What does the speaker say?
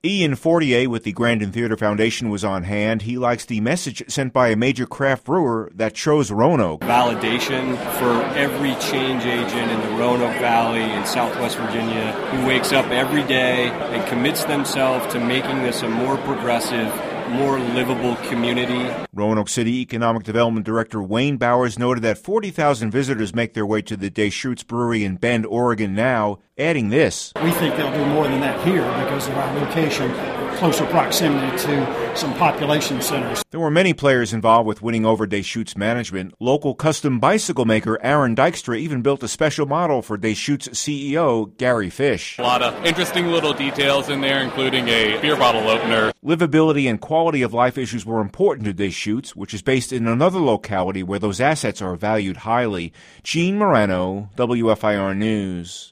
Ian Fortier with the Grandin Theater Foundation was on hand. He likes the message sent by a major craft brewer that chose Roanoke. Validation for every change agent in the Roanoke Valley in Southwest Virginia who wakes up every day and commits themselves to making this a more progressive, more livable community. Roanoke City Economic Development Director Wayne Bowers noted that 40,000 visitors make their way to the Deschutes Brewery in Bend, Oregon now, adding this. We think they'll do more than that here because of our location, closer proximity to some population centers. There were many players involved with winning over Deschutes management. Local custom bicycle maker Aaron Dykstra even built a special model for Deschutes CEO Gary Fish. A lot of interesting little details in there, including a beer bottle opener. Livability and quality of life issues were important to Deschutes, which is based in another locality where those assets are valued highly. Gene Morano, WFIR News.